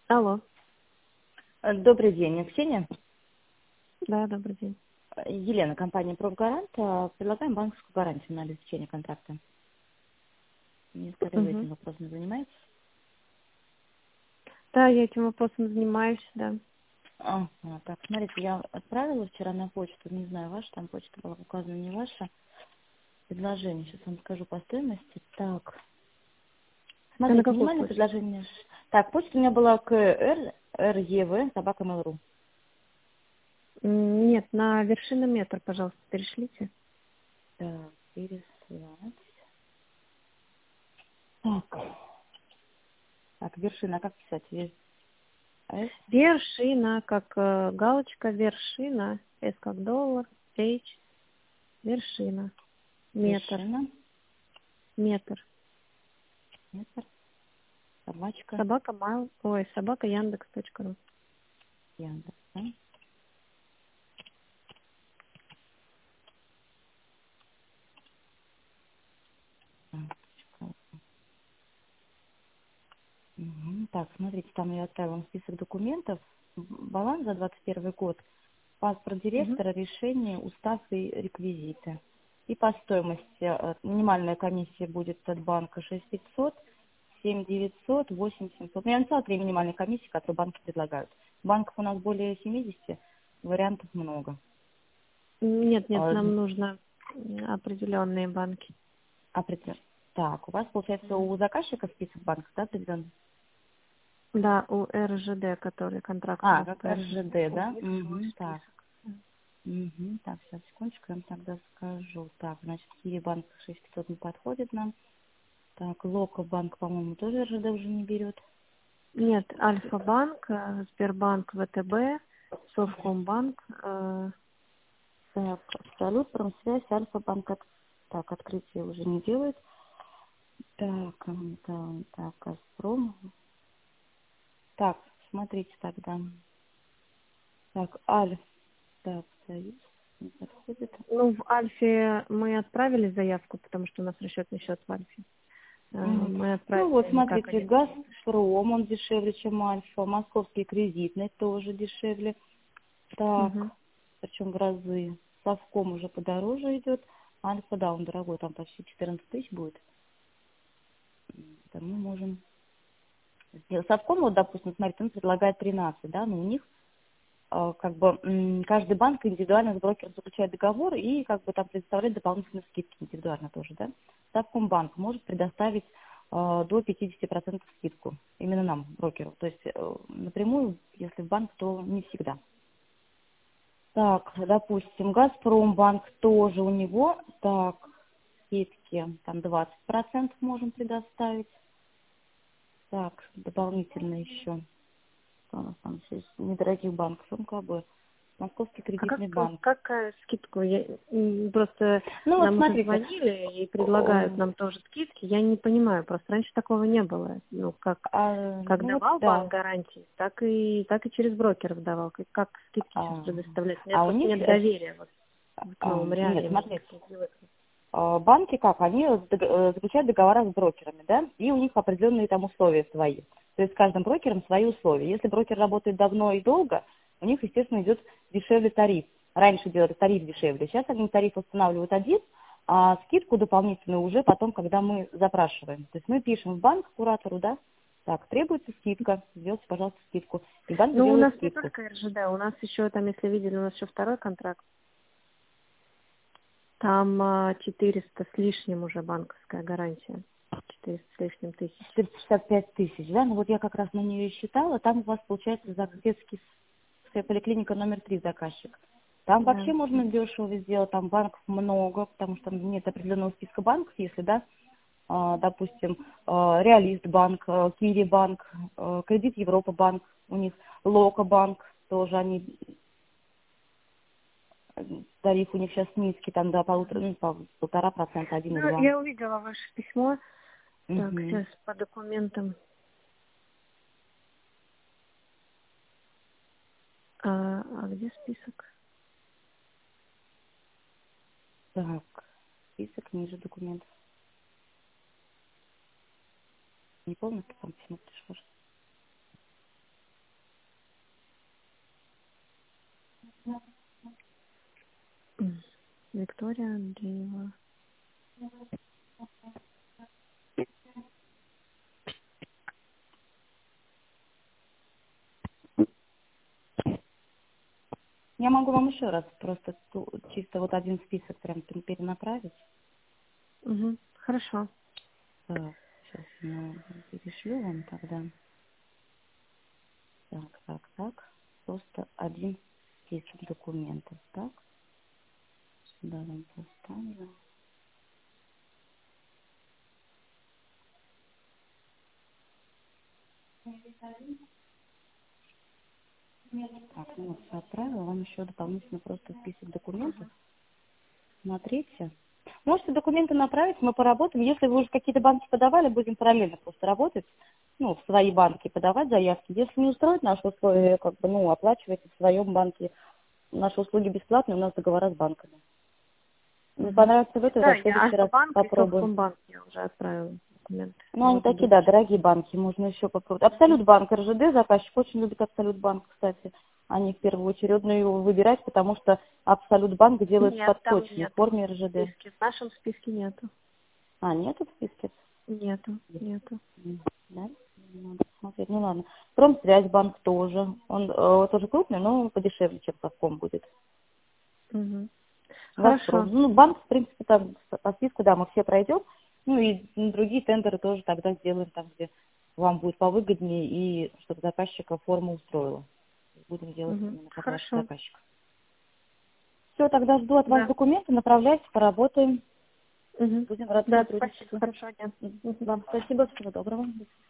Алло. Добрый день, Ксения. Да, добрый день. Елена, компания «Профгарант». Предлагаем банковскую гарантию на обеспечение контракта. Не скорее вы Угу. этим вопросом занимаетесь? Да, я этим вопросом занимаюсь, да. Так, смотрите, я отправила вчера на почту, не знаю, ваша там почта была указана, не ваша, предложение. Сейчас вам скажу по стоимости. Так, А на смотрите, какую минимальное почту? предложение. Так, почта у меня была РЕВ, собака Mail.ru. Нет, на вершинометр, пожалуйста, перешлите. Так, переслать. Так, так, вершина, как писать? С, Вершина, как галочка, вершина, S как доллар, H, вершина, метр, вершина, метр. метр, собачка. Собака Майл, ой, собака Яндекс.ру. Яндекс, да? Так, так, смотрите, там я отправила вам список документов, баланс за 21 год, паспорт Угу. директора, решение, устав и реквизиты. И по стоимости минимальная комиссия будет от банка 6500, 7900, 8700. Ну, я написала 3 минимальные комиссии, которые банки предлагают. Банков у нас более 70, вариантов много. Нет, нет, А, нам нужно определенные банки. Так, у вас, получается, у заказчика список банков, да, определенный? Да, у РЖД, который контракт у вас Как по РЖД, РЖД, у да? них свой Угу, так. список. Так, сейчас, секундочку, я вам тогда скажу. Так, значит, Киевбанк 6500 не подходит нам. Так, Локобанк, по-моему, тоже РЖД уже не берет. Нет, Альфа-банк, Сбербанк, ВТБ, Совкомбанк. Так, Салют, Промсвязь, Альфа-банк. Так, открытие уже не делает. Так, так, Газпром. Так, смотрите тогда. Так, так, Союз не подходит. Ну, в Альфе мы отправили заявку, потому что у нас расчетный счет в Альфе. Мгм. Мы Ну вот, отправили, никак смотрите, они нам не пришли. Газпром, он дешевле, чем Альфа. Московский кредитный тоже дешевле. Мгм. Так, причем в разы. Совком уже подороже идет. Альфа, да, он дорогой, там почти 14 тысяч будет. Там мы можем сделать. Совком, вот, допустим, смотрите, он предлагает 13, да, но у них как бы каждый банк индивидуально с брокером заключает договор и как бы там предоставляет дополнительные скидки индивидуально тоже, да. Совкомбанк может предоставить до 50% скидку именно нам, брокеру. То есть напрямую, если в банк, то не всегда. Так, допустим, Газпромбанк тоже у него, так, скидки, там 20% можем предоставить. Так, дополнительно еще. Что у нас там есть недорогих банков, МКБ. Московский А кредитный банк. какая скидку? Просто Ну вот нам уже смотрите, звонили и предлагают нам тоже скидки. Я не понимаю, просто раньше такого не было. Ну, как ну вот давал банк да, гарантии, так и через брокеров давал. Как скидки сейчас а, предоставлять? У меня а у просто них, нет доверия вот к новым нет, реалиям. Я не смотрите, могу привыкнуть. банки как, они заключают договора с брокерами, да, и у них определенные там условия свои. То есть с каждым брокером свои условия. Если брокер работает давно и долго, у них, естественно, идет дешевле тариф. Раньше делали тариф дешевле, сейчас они тариф устанавливают один, а скидку дополнительную уже потом, когда мы запрашиваем. То есть мы пишем в банк куратору, да, так, требуется скидка, сделайте, пожалуйста, скидку. И банк Ну, у делает нас не скидку. только РЖД, у нас еще там, если видели, у нас еще второй контракт. Там 400 с лишним уже банковская гарантия. 400 с лишним тысяч. 465 тысяч, да, ну вот я как раз на нее и считала, там у вас получается детский поликлиника номер 3 заказчик. Там Да. вообще можно дешево сделать, там банков много, потому что нет определенного списка банков, если, да, допустим, Реалист банк, Кири банк, Кредит Европа банк, у них Лока банк, тоже они, тариф у них сейчас низкий, там до полутора, ну, 1,5%, Ну, 1,2%. я увидела ваше письмо. Так, Угу. сейчас по документам. А где список? Так, список ниже документов. Не помню, что там письмо пришло. Виктория Андреева. Я могу вам еще раз просто чисто вот один список прям перенаправить. Угу. Хорошо. Так, сейчас я перешлю вам тогда. Так. Просто один список документов. Так, сюда вам поставлю. Так, ну вот все отправила. Вам еще дополнительно просто список документов. Смотрите. Можете документы направить, мы поработаем. Если вы уже какие-то банки подавали, будем параллельно просто работать. Ну, в свои банки подавать заявки. Если не устроит наши условия, как бы, ну, оплачивайте в своем банке. Наши услуги бесплатные, у нас договора с банками. Не Угу. понравится в этой, Да, в я следующий раз Альфа-банк и попробуем. Совкомбанк я уже отправила документы. Ну, они Вот такие, жду. да, дорогие банки, можно еще попробовать. Абсолют банк, РЖД, заказчик очень любит Абсолют банк, кстати. Они в первую очередь его выбирать, потому что Абсолют банк делает Нет, в там подточной нету. форме В РЖД. списке. В нашем списке нету. А, нету в списке? Нету. Да? Надо посмотреть. Ну ладно. Промсвязьбанк тоже. Он тоже крупный, но подешевле, чем Совком будет. Угу. Газпром. Хорошо. Ну, банк, в принципе, там по списку, да, мы все пройдем. Ну и другие тендеры тоже тогда сделаем там, где вам будет повыгоднее и чтобы заказчика форму устроила. Будем делать Угу. именно под вашего Хорошо. заказчика. Все, тогда жду от вас Да. документы, направляйте, поработаем. Угу. Будем рады Да, спасибо. сотрудничеству. Хорошего дня. Мгм. Вам спасибо, всего доброго.